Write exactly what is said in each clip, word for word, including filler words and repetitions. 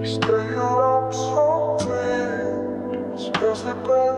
Stay up so late, слезы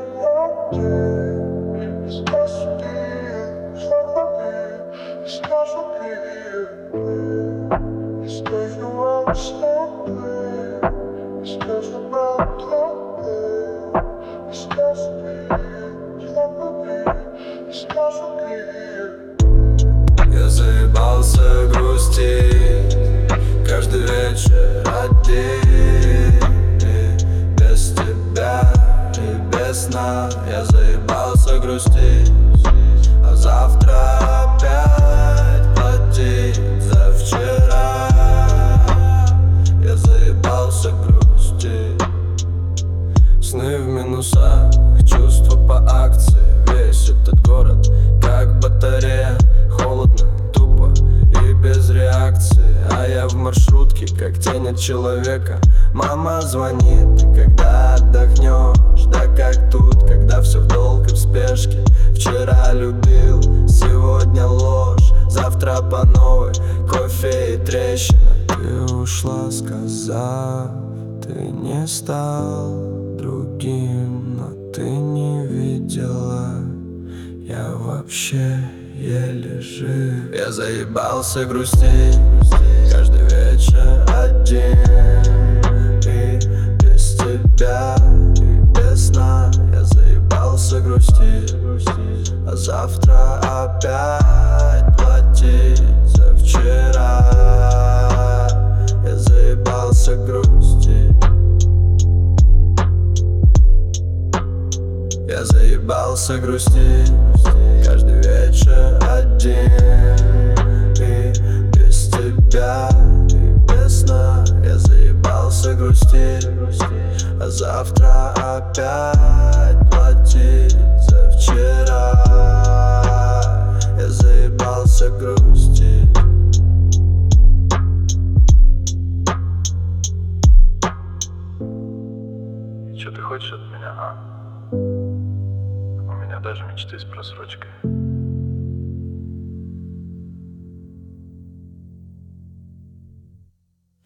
пройдет, скажу тебе, скажу тебе. Stay up so late, слезы пройдет, скажу тебе, скажу тебе. Я заебался грустить каждый вечер один, без тебя и без сна. Я заебался грустить, а завтра опять платить за вчера. Я заебался грустить. Сны в минусах, чувства по акции. Весь этот город как батарея. Холодно, тупо и без реакции. А я в маршрутке, как тень от человека. Мама звонит, когда отдохнешь. Да как тут, когда все в долг и в спешке. Вчера любил, сегодня ложь, завтра по новой, кофе и трещина. Ты ушла, сказав, ты не стал другим, но ты не видела, я вообще еле жив. Я заебался грустить каждый вечер один, и без тебя, и без сна. Я заебался грустить, а завтра опять платить за вчера. Я заебался грустить. Я заебался грустить каждый вечер один, и без тебя, и без сна. Я заебался грустить, а завтра опять платить за вчера. Я заебался грустить. Чё ты хочешь от меня, а? У меня даже мечты с просрочкой.